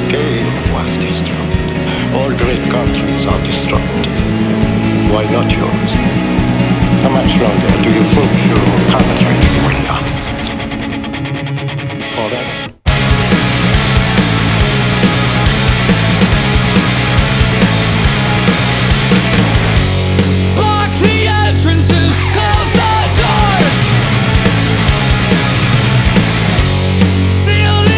Cain was destroyed. All great countries are destroyed. Why not yours? How much longer do you think your country will last? Forever?